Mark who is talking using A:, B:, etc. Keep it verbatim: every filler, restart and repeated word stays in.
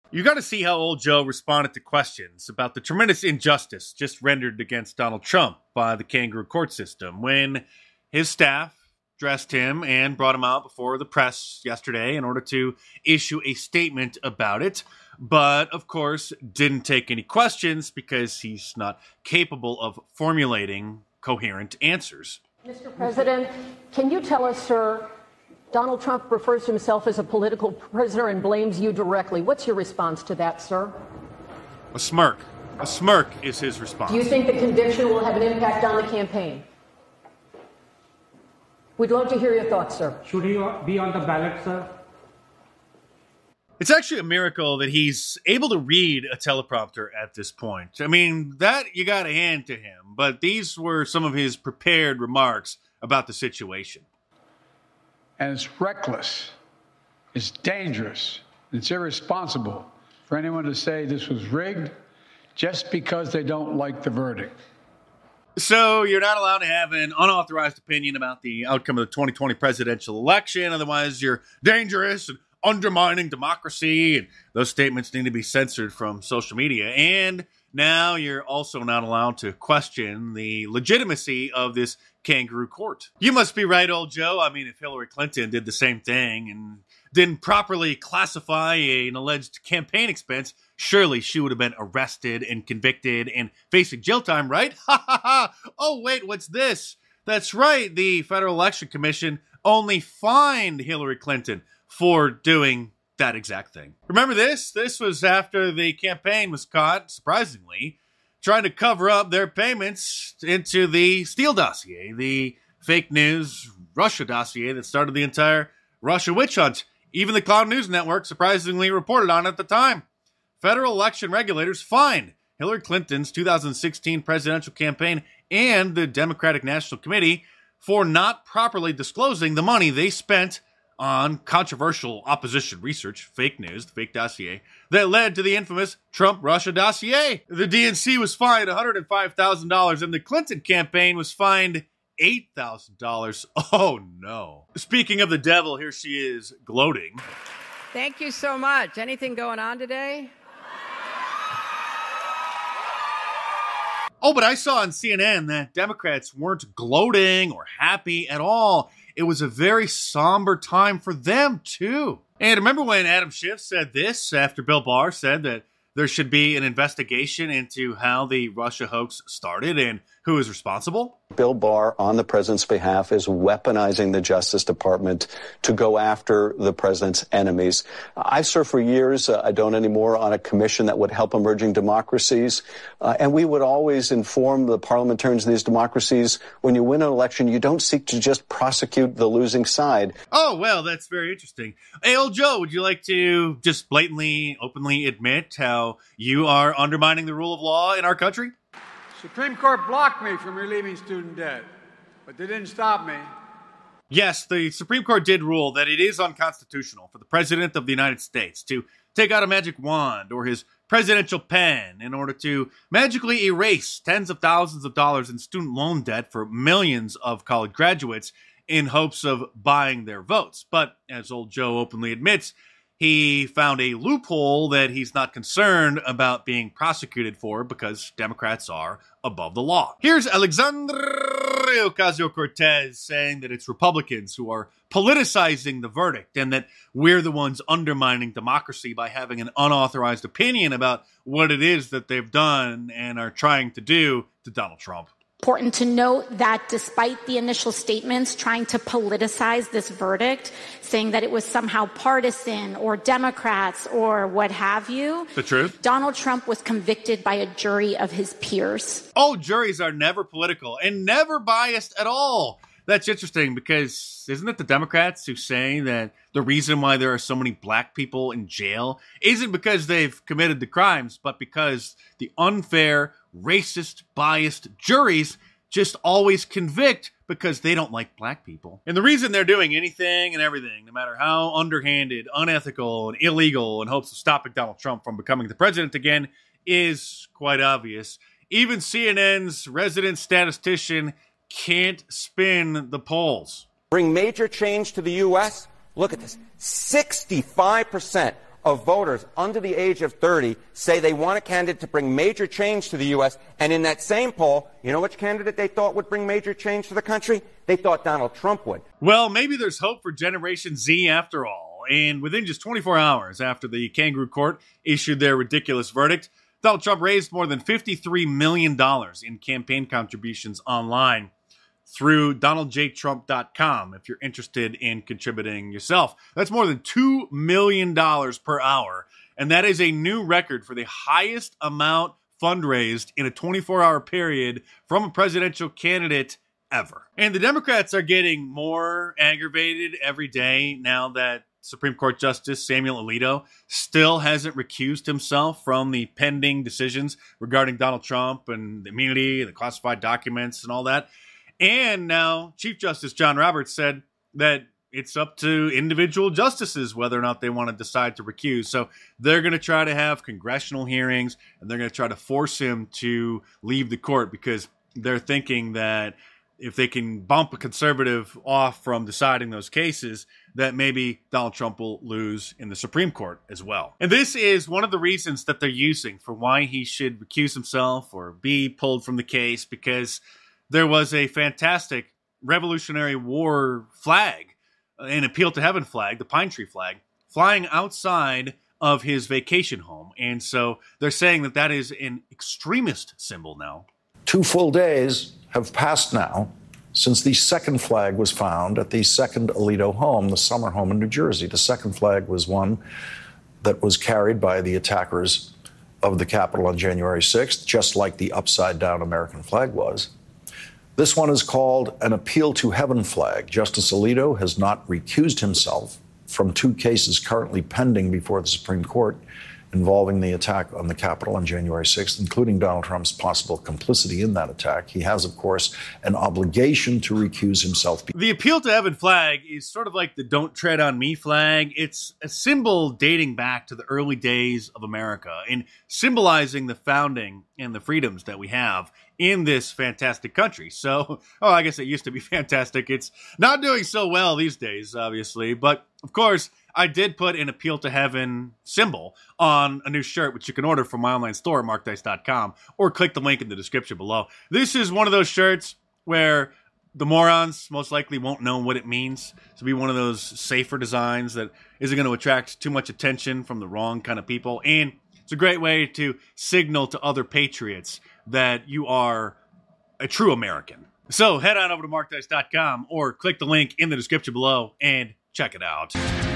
A: You got to see how old Joe responded to questions about the tremendous injustice just rendered against Donald Trump by the kangaroo court system when his staff dressed him and brought him out before the press yesterday in order to issue a statement about it. But, of course, didn't take any questions because he's not capable of formulating coherent answers.
B: Mister President, can you tell us, sir, Donald Trump refers to himself as a political prisoner and blames you directly. What's your response to that, sir?
A: A smirk. A smirk is his response.
B: Do you think the conviction will have an impact on the campaign? We'd love to hear your thoughts, sir.
C: Should he be on the ballot, sir?
A: It's actually a miracle that he's able to read a teleprompter at this point. I mean, that you got to hand to him. But these were some of his prepared remarks about the situation.
D: And it's reckless, it's dangerous, it's irresponsible for anyone to say this was rigged just because they don't like the verdict.
A: So you're not allowed to have an unauthorized opinion about the outcome of the twenty twenty presidential election. Otherwise, you're dangerous and undermining democracy. And those statements need to be censored from social media. And now you're also not allowed to question the legitimacy of this kangaroo court. You must be right, old Joe. I mean, if Hillary Clinton did the same thing and didn't properly classify an alleged campaign expense, surely she would have been arrested and convicted and facing jail time, right? Ha ha ha! Oh, wait, what's this? That's right, the Federal Election Commission only fined Hillary Clinton for doing that exact thing. Remember this? This was after the campaign was caught, surprisingly, trying to cover up their payments into the Steele dossier, the fake news Russia dossier that started the entire Russia witch hunt. Even the Cloud News Network surprisingly reported on it at the time. Federal election regulators fined Hillary Clinton's two thousand sixteen presidential campaign and the Democratic National Committee for not properly disclosing the money they spent on controversial opposition research, fake news, the fake dossier, that led to the infamous Trump-Russia dossier. The D N C was fined one hundred five thousand dollars and the Clinton campaign was fined eight thousand dollars. Oh, no. Speaking of the devil, here she is gloating.
E: Thank you so much. Anything going on today?
A: Oh, but I saw on C N N that Democrats weren't gloating or happy at all. It was a very somber time for them, too. And remember when Adam Schiff said this after Bill Barr said that there should be an investigation into how the Russia hoax started and who is responsible?
F: Bill Barr, on the president's behalf, is weaponizing the Justice Department to go after the president's enemies. I've served for years, uh, I don't anymore, on a commission that would help emerging democracies. Uh, and we would always inform the parliamentarians in these democracies, when you win an election, you don't seek to just prosecute the losing side.
A: Oh, well, that's very interesting. Hey, old Joe, would you like to just blatantly, openly admit how you are undermining the rule of law in our country?
D: Supreme Court blocked me from relieving student debt, but they didn't stop me.
A: Yes, the Supreme Court did rule that it is unconstitutional for the President of the United States to take out a magic wand or his presidential pen in order to magically erase tens of thousands of dollars in student loan debt for millions of college graduates in hopes of buying their votes. But as old Joe openly admits, he found a loophole that he's not concerned about being prosecuted for because Democrats are above the law. Here's Alexandria Ocasio-Cortez saying that it's Republicans who are politicizing the verdict and that we're the ones undermining democracy by having an unauthorized opinion about what it is that they've done and are trying to do to Donald Trump.
G: Important to note that despite the initial statements trying to politicize this verdict, saying that it was somehow partisan or Democrats or what have you,
A: the truth,
G: Donald Trump was convicted by a jury of his peers.
A: Oh, juries are never political and never biased at all. That's interesting because isn't it the Democrats who say that the reason why there are so many black people in jail isn't because they've committed the crimes, but because the unfair, racist, biased juries just always convict because they don't like black people. And the reason they're doing anything and everything, no matter how underhanded, unethical, and illegal in hopes of stopping Donald Trump from becoming the president again, is quite obvious. Even C N N's resident statistician can't spin the polls.
H: Bring major change to the U S? Look at this. sixty-five percent of voters under the age of thirty say they want a candidate to bring major change to the U S, and in that same poll, you know which candidate they thought would bring major change to the country? They thought Donald Trump would.
A: Well, maybe there's hope for Generation Z after all. And within just twenty-four hours after the kangaroo court issued their ridiculous verdict, Donald Trump raised more than fifty-three million dollars in campaign contributions online through donald j trump dot com if you're interested in contributing yourself. That's more than two million dollars per hour, and that is a new record for the highest amount fundraised in a twenty-four hour period from a presidential candidate ever. And the Democrats are getting more aggravated every day now that Supreme Court Justice Samuel Alito still hasn't recused himself from the pending decisions regarding Donald Trump and the immunity, the classified documents and all that. And now Chief Justice John Roberts said that it's up to individual justices whether or not they want to decide to recuse. So they're going to try to have congressional hearings, and they're going to try to force him to leave the court because they're thinking that if they can bump a conservative off from deciding those cases, that maybe Donald Trump will lose in the Supreme Court as well. And this is one of the reasons that they're using for why he should recuse himself or be pulled from the case, because there was a fantastic Revolutionary War flag, an Appeal to Heaven flag, the pine tree flag, flying outside of his vacation home. And so they're saying that that is an extremist symbol now.
I: Two full days have passed now since the second flag was found at the second Alito home, the summer home in New Jersey. The second flag was one that was carried by the attackers of the Capitol on January sixth, just like the upside-down American flag was. This one is called an Appeal to Heaven flag. Justice Alito has not recused himself from two cases currently pending before the Supreme Court involving the attack on the Capitol on January sixth, including Donald Trump's possible complicity in that attack. He has, of course, an obligation to recuse himself.
A: The Appeal to Heaven flag is sort of like the Don't Tread on Me flag. It's a symbol dating back to the early days of America and symbolizing the founding and the freedoms that we have in this fantastic country. So, oh, I guess it used to be fantastic. It's not doing so well these days, obviously. But, of course, I did put an Appeal to Heaven symbol on a new shirt, which you can order from my online store at mark dice dot com, or click the link in the description below. This is one of those shirts where the morons most likely won't know what it means. To be one of those safer designs that isn't going to attract too much attention from the wrong kind of people. And it's a great way to signal to other patriots that you are a true American. So head on over to mark dice dot com or click the link in the description below and check it out.